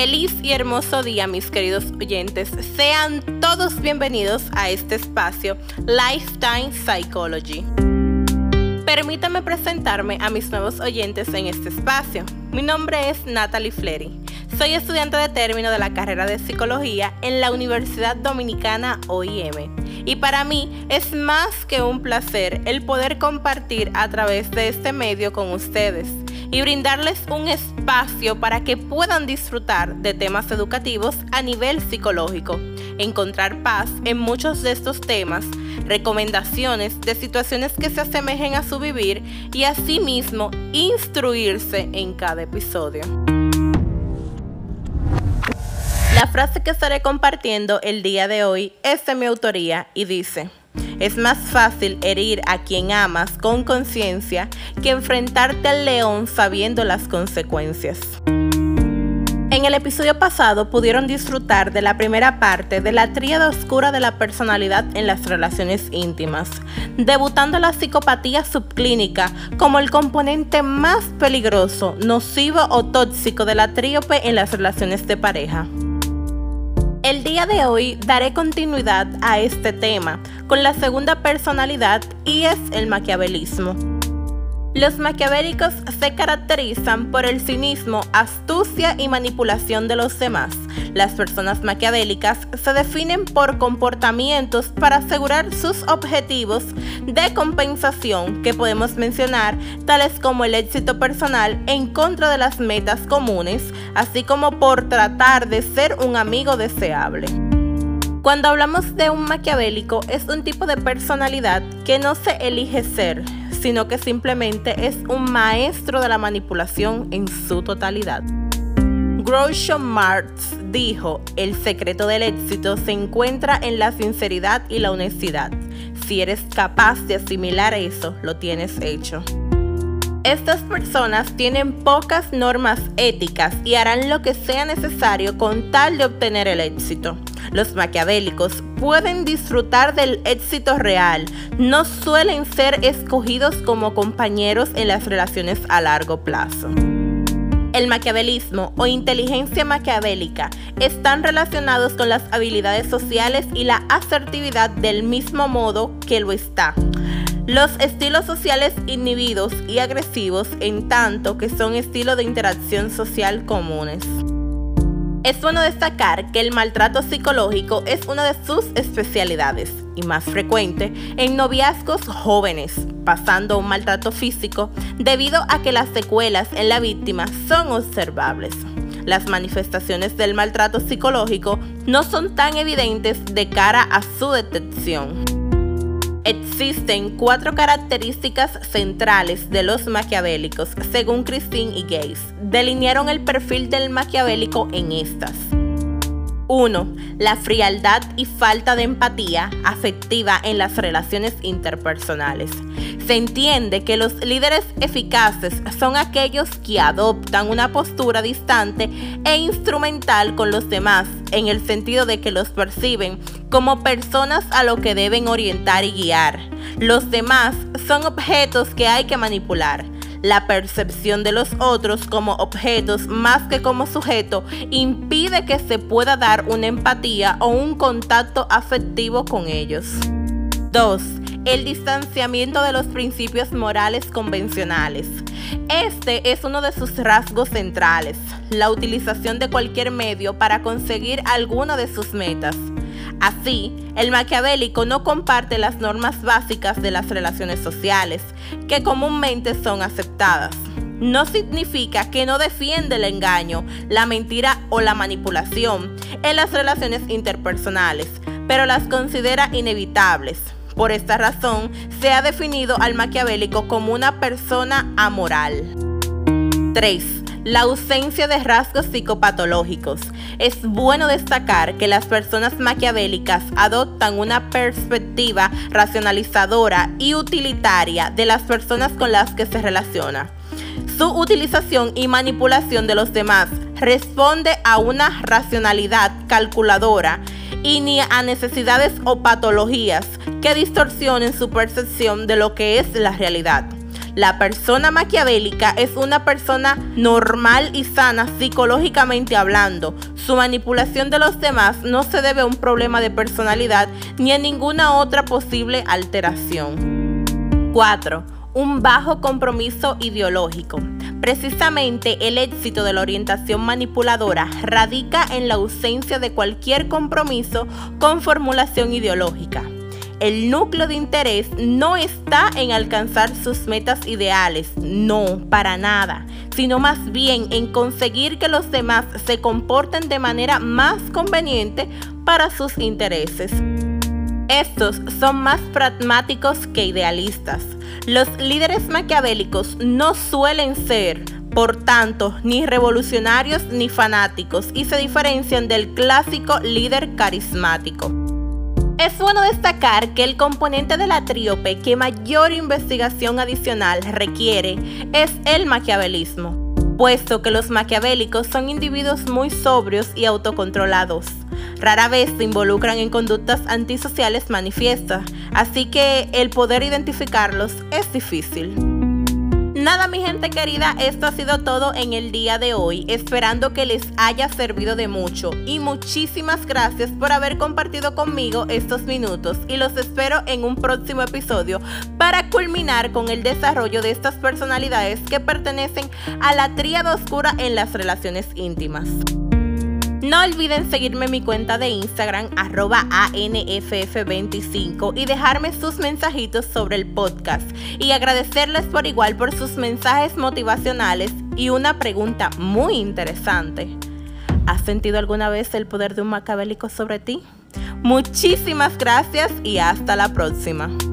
Feliz y hermoso día, mis queridos oyentes. Sean todos bienvenidos a este espacio Lifetime Psychology. Permítanme presentarme a mis nuevos oyentes en este espacio. Mi nombre es Natalie Flery. Soy estudiante de término de la carrera de Psicología en la Universidad Dominicana OIM. Y para mí es más que un placer el poder compartir a través de este medio con ustedes y brindarles un espacio para que puedan disfrutar de temas educativos a nivel psicológico, encontrar paz en muchos de estos temas, recomendaciones de situaciones que se asemejen a su vivir y asimismo instruirse en cada episodio. La frase que estaré compartiendo el día de hoy es de mi autoría y dice: es más fácil herir a quien amas con conciencia que enfrentarte al león sabiendo las consecuencias. En el episodio pasado pudieron disfrutar de la primera parte de la tríada oscura de la personalidad en las relaciones íntimas, debutando la psicopatía subclínica como el componente más peligroso, nocivo o tóxico de la tríope en las relaciones de pareja. El día de hoy daré continuidad a este tema con la segunda personalidad y es el maquiavelismo. Los maquiavélicos se caracterizan por el cinismo, astucia y manipulación de los demás. Las personas maquiavélicas se definen por comportamientos para asegurar sus objetivos de compensación que podemos mencionar, tales como el éxito personal en contra de las metas comunes, así como por tratar de ser un amigo deseable. Cuando hablamos de un maquiavélico, es un tipo de personalidad que no se elige ser, sino que simplemente es un maestro de la manipulación en su totalidad. Groucho Marx dijo: el secreto del éxito se encuentra en la sinceridad y la honestidad. Si eres capaz de asimilar eso, lo tienes hecho. Estas personas tienen pocas normas éticas y harán lo que sea necesario con tal de obtener el éxito. Los maquiavélicos pueden disfrutar del éxito real, no suelen ser escogidos como compañeros en las relaciones a largo plazo. El maquiavelismo o inteligencia maquiavélica están relacionados con las habilidades sociales y la asertividad del mismo modo que lo está los estilos sociales inhibidos y agresivos, en tanto que son estilos de interacción social comunes. Es bueno destacar que el maltrato psicológico es una de sus especialidades y más frecuente en noviazgos jóvenes, pasando a un maltrato físico debido a que las secuelas en la víctima son observables. Las manifestaciones del maltrato psicológico no son tan evidentes de cara a su detección. Existen 4 características centrales de los maquiavélicos, según Christine y Gaze. Delinearon el perfil del maquiavélico en estas. 1. La frialdad y falta de empatía afectiva en las relaciones interpersonales. Se entiende que los líderes eficaces son aquellos que adoptan una postura distante e instrumental con los demás, en el sentido de que los perciben como personas a lo que deben orientar y guiar. Los demás son objetos que hay que manipular. La percepción de los otros como objetos más que como sujeto impide que se pueda dar una empatía o un contacto afectivo con ellos. 2. El distanciamiento de los principios morales convencionales. Este es uno de sus rasgos centrales, la utilización de cualquier medio para conseguir alguna de sus metas. Así, el maquiavélico no comparte las normas básicas de las relaciones sociales, que comúnmente son aceptadas. No significa que no defiende el engaño, la mentira o la manipulación en las relaciones interpersonales, pero las considera inevitables. Por esta razón, se ha definido al maquiavélico como una persona amoral. 3. La ausencia de rasgos psicopatológicos. Es bueno destacar que las personas maquiavélicas adoptan una perspectiva racionalizadora y utilitaria de las personas con las que se relaciona. Su utilización y manipulación de los demás responde a una racionalidad calculadora y ni a necesidades o patologías que distorsionen su percepción de lo que es la realidad. La persona maquiavélica es una persona normal y sana psicológicamente hablando. Su manipulación de los demás no se debe a un problema de personalidad ni a ninguna otra posible alteración. 4. Un bajo compromiso ideológico. Precisamente el éxito de la orientación manipuladora radica en la ausencia de cualquier compromiso con formulación ideológica. El núcleo de interés no está en alcanzar sus metas ideales, no, para nada, sino más bien en conseguir que los demás se comporten de manera más conveniente para sus intereses. Estos son más pragmáticos que idealistas. Los líderes maquiavélicos no suelen ser, por tanto, ni revolucionarios ni fanáticos y se diferencian del clásico líder carismático. Es bueno destacar que el componente de la tríope que mayor investigación adicional requiere es el maquiavelismo, puesto que los maquiavélicos son individuos muy sobrios y autocontrolados. Rara vez se involucran en conductas antisociales manifiestas, así que el poder identificarlos es difícil. Nada, mi gente querida, esto ha sido todo en el día de hoy, esperando que les haya servido de mucho y muchísimas gracias por haber compartido conmigo estos minutos y los espero en un próximo episodio para culminar con el desarrollo de estas personalidades que pertenecen a la tríada oscura en las relaciones íntimas. No olviden seguirme en mi cuenta de Instagram @ANFF25 y dejarme sus mensajitos sobre el podcast y agradecerles por igual por sus mensajes motivacionales y una pregunta muy interesante. ¿Has sentido alguna vez el poder de un maquiavélico sobre ti? Muchísimas gracias y hasta la próxima.